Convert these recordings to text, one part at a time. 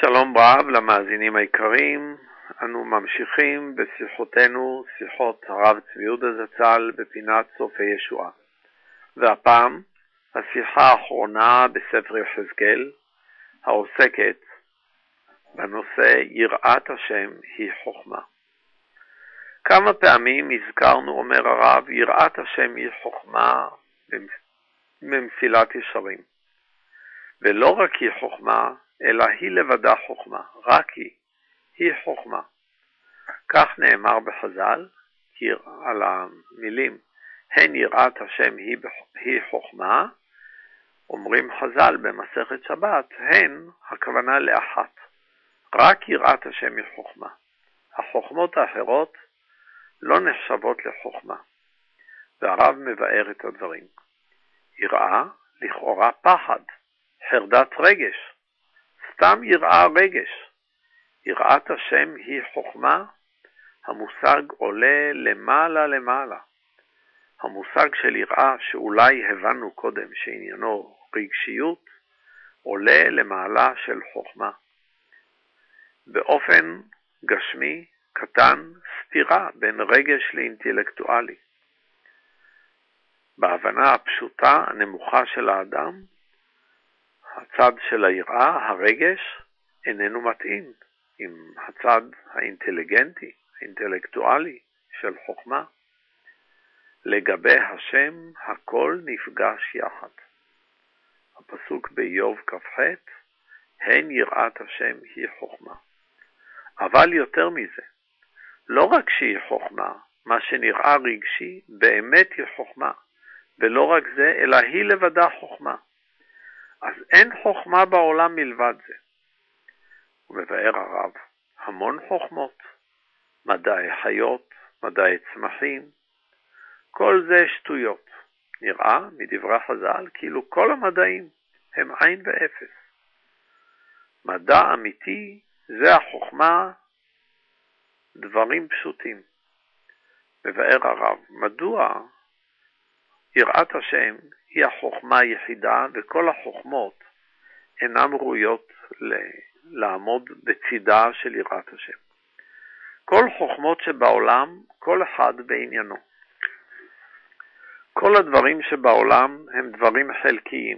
שלום רב למאזינים היקרים, אנו ממשיכים בשיחותינו, שיחות הרב צבי יהודה זצ"ל בפינת סופי ישועה. והפעם, השיחה האחרונה בספר יחזקאל, העוסקת בנושא יראת השם היא חוכמה. כמה פעמים הזכרנו, אומר הרב, יראת השם היא חוכמה ממסילת ישרים. ולא רק היא חוכמה, אלא היא לבדה חוכמה, רק היא חוכמה. כך נאמר בחז"ל, על המילים, הן יראת השם היא חוכמה, אומרים חז"ל במסכת שבת, הן הכוונה לאחת. רק יראת השם היא חוכמה. החוכמות האחרות לא נחשבות לחוכמה. והרב מבאר את הדברים. יראה לכאורה פחד, חרדת רגש. סתם יראה רגש. יראת השם היא חוכמה, המושג עולה למעלה למעלה. המושג של יראה שאולי הבנו קודם שעניינו רגשיות, עולה למעלה של חוכמה. באופן גשמי קטן סתירה בין רגש לאינטלקטואלי. בהבנה הפשוטה הנמוכה של האדם, הצד של היראה, הרגש, איננו מתאים עם הצד האינטליגנטי, האינטלקטואלי של חוכמה. לגבי השם, הכל נפגש יחד. הפסוק באיוב כ"ח, הן יראת השם היא חוכמה. אבל יותר מזה, לא רק שהיא חוכמה, מה שנראה רגשי, באמת היא חוכמה. ולא רק זה, אלא היא לבדה חוכמה. אז אין חוכמה בעולם מלבד זה. הוא מבאר הרב, המון חוכמות, מדעי חיות, מדעי צמחים, כל זה שטויות. נראה מדברי חז"ל כאילו כל המדעים הם עין ואפס. מדע אמיתי זה החוכמה, דברים פשוטים. מבאר הרב, מדוע יראת השם היא החוכמה היחידה, וכל החוכמות אינן ראויות לעמוד בצידה של יראת השם. כל חוכמות שבעולם, כל אחד בעניינו. כל הדברים שבעולם הם דברים חלקיים.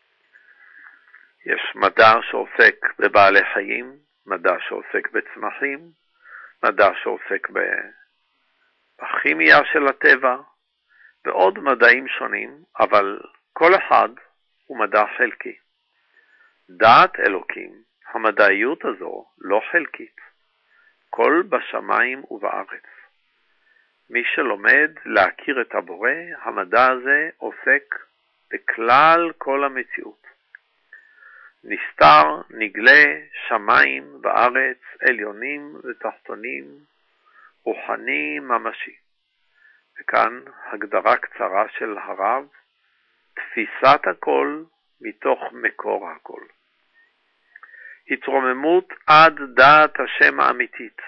יש מדע שעוסק בבעלי חיים, מדע שעוסק בצמחים, מדע שעוסק בכימיה של הטבע, ועוד מדעים שונים, אבל כל אחד הוא מדע חלקי. דעת אלוקים, המדעיות הזו לא חלקית. כל בשמיים ובארץ. מי שלומד להכיר את הבורא, המדע הזה עוסק בכלל כל המציאות. נסתר, נגלה, שמיים וארץ, עליונים ותחתונים, רוחני ממשי. וכאן הגדרה קצרה של הרב, תפיסת הכל מתוך מקור הכל. התרוממות עד דעת השם האמיתית.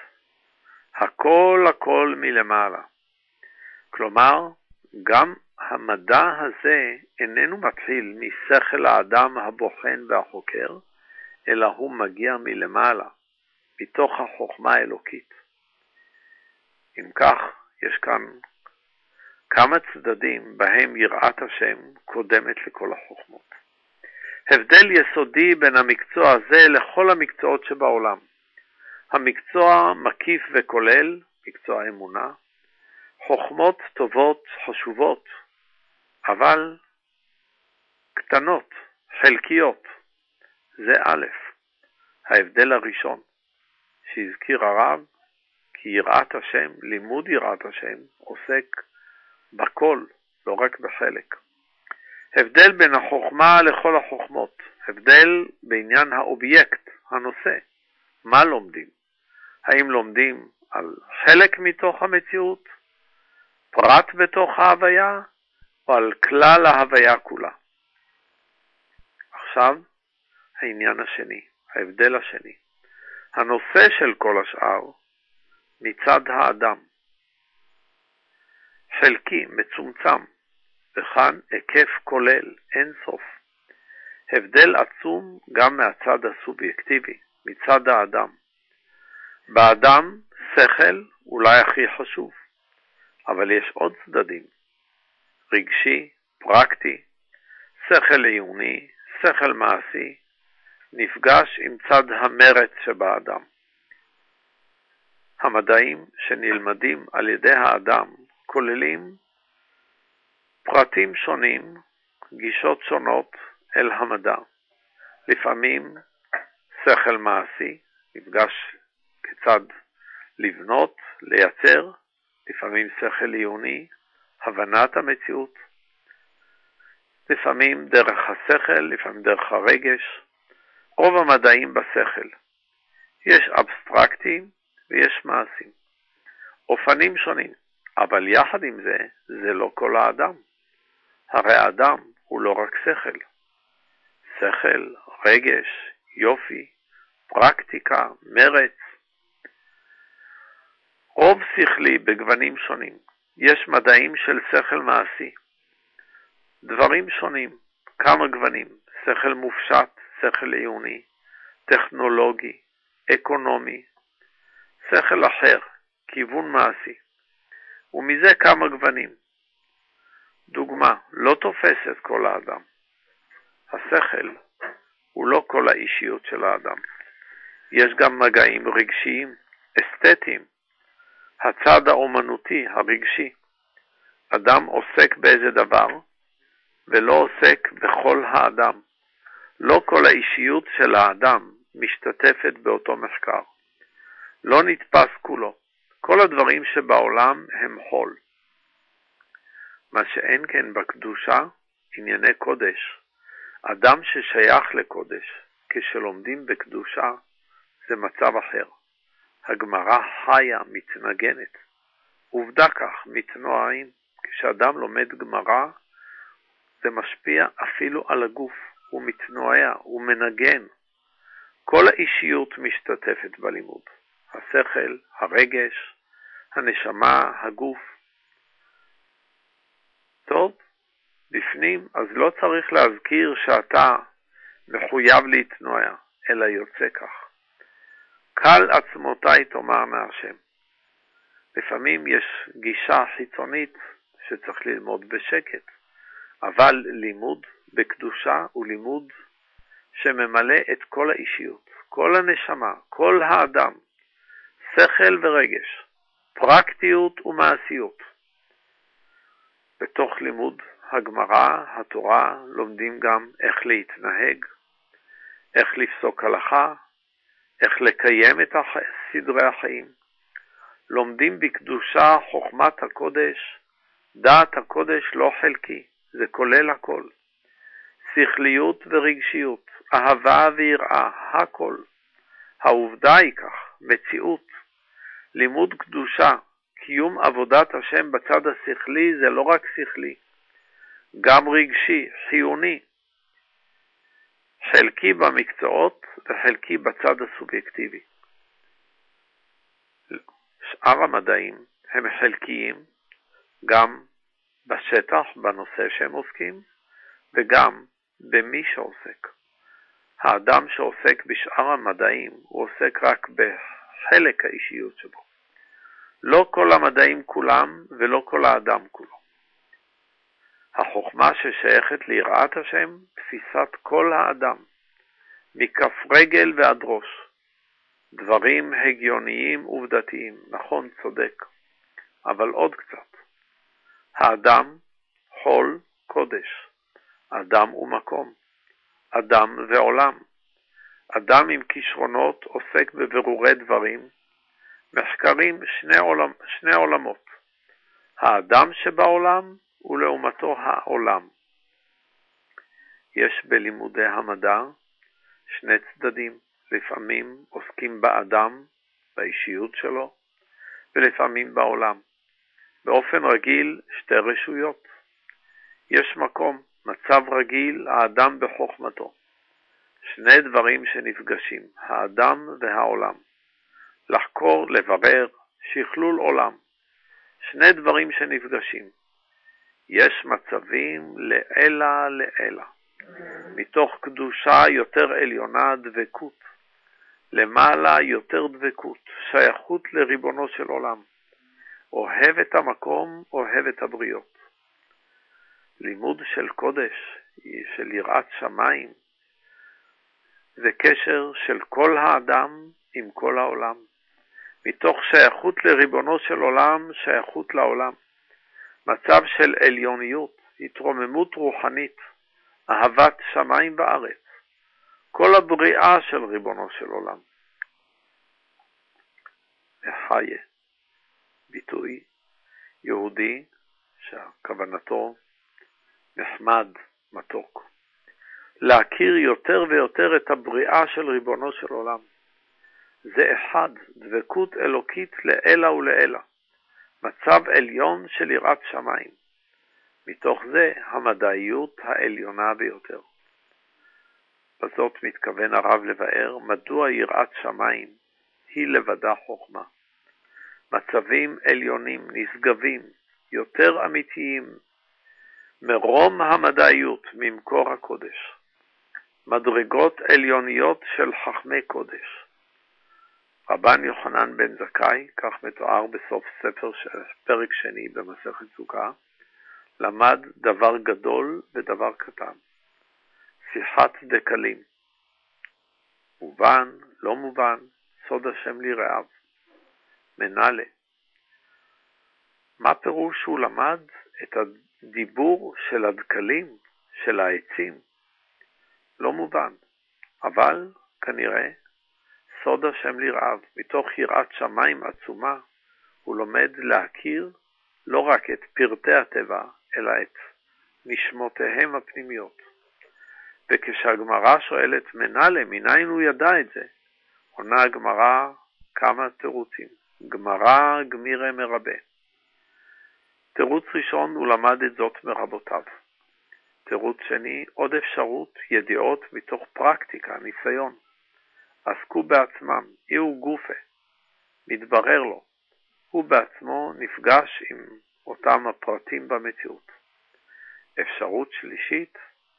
הכל מלמעלה. כלומר, גם המדע הזה איננו מתחיל משכל האדם הבוחן והחוקר, אלא הוא מגיע מלמעלה, מתוך החוכמה האלוקית. אם כך, יש כאן כמה צדדים בהם יראת השם קודמת לכל החוכמות. הבדל יסודי בין המקצוע הזה לכל המקצועות שבעולם. המקצוע מקיף וכולל, מקצוע אמונה, חוכמות טובות, חשובות, אבל קטנות, חלקיות. זה א'. ההבדל הראשון שהזכיר הרב, כי יראת השם, לימוד יראת השם, עוסק בכל, לא רק בחלק. הבדל בין החוכמה לכל החוכמות. הבדל בעניין האובייקט, הנושא. מה לומדים? האם לומדים על חלק מתוך המציאות, פרט בתוך ההוויה, או על כלל ההוויה כולה? עכשיו, העניין השני, ההבדל השני. הנושא של כל השאר, מצד האדם. חלקי, מצומצם, וכאן היקף כולל, אין סוף. הבדל עצום גם מהצד הסובייקטיבי, מצד האדם. באדם שכל אולי הכי חשוב, אבל יש עוד צדדים, רגשי, פרקטי, שכל עיוני, שכל מעשי, נפגש עם צד המרץ שבאדם. המדעים שנלמדים על ידי האדם כוללים פרטים שונים, גישות שונות אל המדע. לפעמים שכל מעשי, נפגש כיצד לבנות, לייצר, לפעמים שכל עיוני, הבנת המציאות, לפעמים דרך השכל, לפעמים דרך הרגש. רוב המדעים בשכל. יש אבסטרקטים ויש מעשים. אופנים שונים, אבל יחד עם זה, זה לא כל האדם. הרי האדם הוא לא רק שכל. שכל, רגש, יופי, פרקטיקה, מרץ. רוב שכלי בגוונים שונים. יש מדעים של שכל מעשי. דברים שונים, כמה גוונים, שכל מופשט, שכל עיוני, טכנולוגי, אקונומי, שכל אחר, כיוון מעשי, ומזה כמה גוונים. דוגמה, לא תופסת כל האדם. השכל הוא לא כל האישיות של האדם. יש גם מגעים רגשיים, אסתטיים, הצד האומנותי, הרגשי. אדם עוסק באיזה דבר, ולא עוסק בכל האדם. לא כל האישיות של האדם משתתפת באותו מחקר. לא נתפס כולו. כל הדברים שבעולם הם חול. מה שאין כן בקדושה, ענייני קודש. אדם ששייך לקודש, כשלומדים בקדושה, זה מצב אחר. הגמרא חיה, מתנגנת. עובדה כך, מתנועים. כשאדם לומד גמרא, זה משפיע אפילו על הגוף. הוא מתנועע, הוא מנגן. כל האישיות משתתפת בלימוד. השכל, הרגש, הנשמה, הגוף. טוב, בפנים, אז לא צריך להזכיר שאתה מחויב להתנועע, אלא יוצא כך. קל עצמותיי תאמר מהשם. לפעמים יש גישה חיצונית שצריך ללמוד בשקט, אבל לימוד בקדושה הוא לימוד שממלא את כל האישיות, כל הנשמה, כל האדם, שכל ורגש, פרקטיות ומעשיות. בתוך לימוד הגמרא, התורה, לומדים גם איך להתנהג, איך לפסוק הלכה, איך לקיים את סדרי החיים. לומדים בקדושה חוכמת הקודש, דעת הקודש לא חלקי, זה כולל הכל. שכליות ורגשיות, אהבה ויראה, הכל. העובדה היא כך, מציאות. לימוד קדושה, קיום עבודת השם בצד השכלי, זה לא רק שכלי, גם רגשי, חיוני. חלקי במקצועות וחלקי בצד הסובייקטיבי. שאר המדעים הם חלקיים, גם בשטח, בנושא שהם עוסקים, וגם במי שעוסק. האדם שעוסק בשאר המדעים, הוא עוסק רק בחלק האישיות שבו. לא כל המדעים כולם ולא כל האדם כולו. החוכמה ששייכת ליראת השם, תפיסת כל האדם, מכף רגל ועד ראש. דברים הגיוניים עובדתיים, נכון, צודק, אבל עוד קצת. האדם, חול, קודש. אדם ומקום. אדם ועולם. אדם עם כישרונות עוסק בבירורי דברים, מחקרים שני עולמות. האדם שבעולם ולעומתו העולם. יש בלימודי המדע שני צדדים. לפעמים עוסקים באדם, באישיות שלו, ולפעמים בעולם. באופן רגיל שתי רשויות. יש מקום, מצב רגיל, האדם בחוכמתו. שני דברים שנפגשים, האדם והעולם. לחקור, לברר, שכלול עולם. שני דברים שנפגשים. יש מצבים לעילה. מתוך קדושה יותר עליונה דבקות. למעלה יותר דבקות, שייכות לריבונו של עולם. אוהב את המקום, אוהב את הבריות. לימוד של קודש, של יראת שמיים, זה קשר של כל האדם עם כל העולם. מתוך שייכות לריבונו של עולם, שייכות לעולם. מצב של עליוניות, התרוממות רוחנית, אהבת שמיים בארץ. כל הבריאה של ריבונו של עולם. וחיה, ביטוי יהודי שכוונתו נחמד, מתוק. להכיר יותר ויותר את הבריאה של ריבונו של עולם. זה אחד, דבקות אלוקית לאלה ולאלה. מצב עליון של יראת שמיים. מתוך זה המדעיות העליונה ביותר. בזאת מתכוון הרב לבאר מדוע יראת שמיים היא לבדה חוכמה. מצבים עליונים, נשגבים, יותר אמיתיים, מרום המדעיות, ממקור הקודש. מדרגות עליוניות של חכמי קודש. רבן יוחנן בן זכאי, כך מתואר בסוף ספר פרק שני במסכת סוכה, למד דבר גדול ודבר קטן. שיחת דקלים. מובן, לא מובן, סוד השם ליראיו. מנהלה. מה פירוש הוא למד את הדיבור של הדקלים, של העצים? לא מובן, אבל כנראה סוד השם ליראיו. מתוך יראת שמיים עצומה הוא לומד להכיר לא רק את פרטי הטבע, אלא את נשמותיהם הפנימיות. וכשהגמרא שואלת מנהלה, מניין הוא ידע את זה? עונה הגמרא כמה תירוצים. גמרא גמירה מרבה. תירוץ ראשון, הוא למד את זאת מרבותיו. תירוץ שני, עוד אפשרות, ידיעות מתוך פרקטיקה, ניסיון. עסקו בעצמם, איהו גופה. מתברר לו. הוא בעצמו נפגש עם אותם הפרטים במציאות. אפשרות שלישית,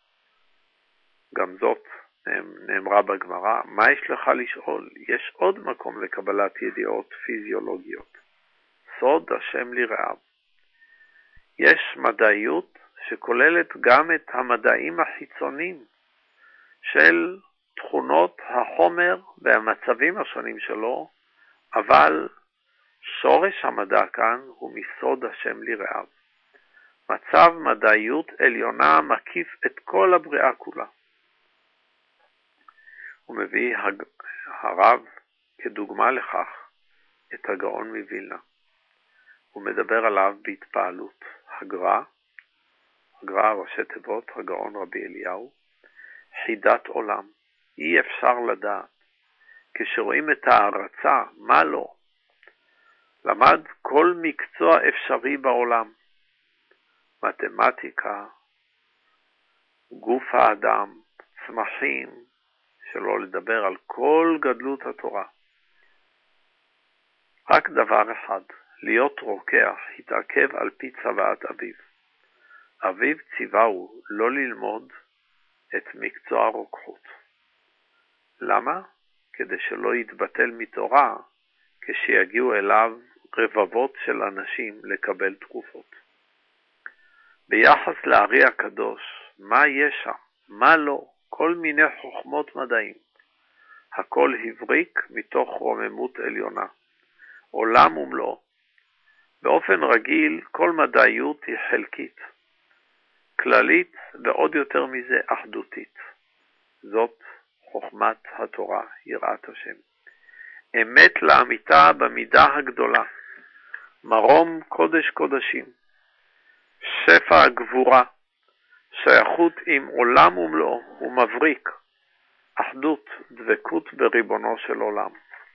גם זאת נאמרה בגמרא, מה יש לך לשאול? יש עוד מקום לקבלת ידיעות פיזיולוגיות. סוד השם ליראיו. יש מדעיות שכוללת גם את המדעים החיצוניים של תכונות החומר והמצבים השונים שלו, אבל שורש המדע כאן הוא מסוד השם ליראיו. מצב מדעיות עליונה מקיף את כל הבריאה כולה. הוא מביא הרב כדוגמה לכך את הגאון מווילנה. הוא מדבר עליו בהתפעלות. הגר"א ראשי תיבות, הגאון רבי אליהו, חידת עולם. אי אפשר לדעת. כשרואים את ההרצה, מה לא? למד כל מקצוע אפשרי בעולם. מתמטיקה, גוף האדם, צמחים, שלא לדבר על כל גדלות התורה. רק דבר אחד, להיות רוקח, התעכב על פי צוואת אביו. אביו ציווהו לא ללמוד את מקצוע הרוקחות. למה? כדי שלא יתבטל מתורה כשיגיעו אליו רבבות של אנשים לקבל תרופות. ביחס לארי הקדוש, מה יש שם? מה לא? כל מיני חוכמות מדעים. הכל הבריק מתוך רוממות עליונה. עולם ומלואו. באופן רגיל, כל מדעיות היא חלקית. כללית ועוד יותר מזה אחדותית. זאת חוכמת התורה, יראת השם. אמת לאמיתה במידה הגדולה. מרום קודש קודשים. שפע הגבורה. שייכות עם עולם ומלואו ומבריק. אחדות, דבקות בריבונו של עולם.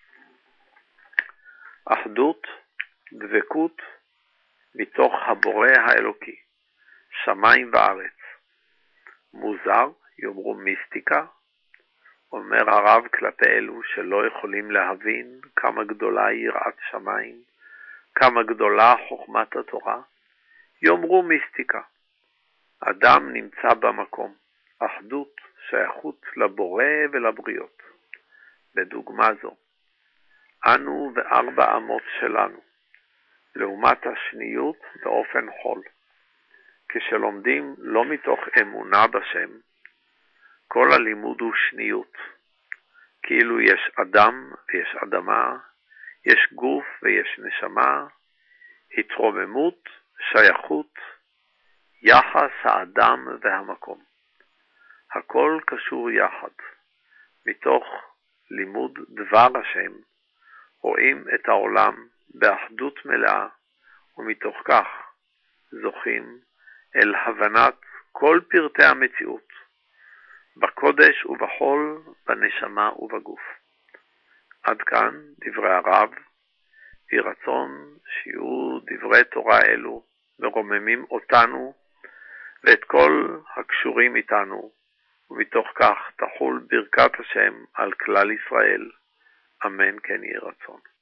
אחדות, דבקות מתוך הבורא האלוקי. שמיים וארץ. מוזר, יאמרו מיסטיקה, אומר הרב כלפי אלו שלא יכולים להבין כמה גדולה יראת שמיים, כמה גדולה חוכמת התורה, יאמרו מיסטיקה. אדם נמצא במקום, אחדות, שייכות לבורא ולבריות. בדוגמה זו. אנו וארבע אמות שלנו, לעומת השניות באופן חול. כשלומדים לא מתוך אמונה בשם, כל הלימוד הוא שניות. כאילו יש אדם ויש אדמה, יש גוף ויש נשמה, התרוממות, שייכות, יחס האדם והמקום. הכל קשור יחד. מתוך לימוד דבר השם, רואים את העולם באחדות מלאה, ומתוך כך זוכים אל הבנת כל פרטי המציאות, בקודש ובחול, בנשמה ובגוף. עד כאן דברי הרב, יהי רצון שיהיו דברי תורה אלו מרוממים אותנו ואת כל הקשורים איתנו, ומתוך כך תחול ברכת השם על כלל ישראל. אמן כן יהי רצון.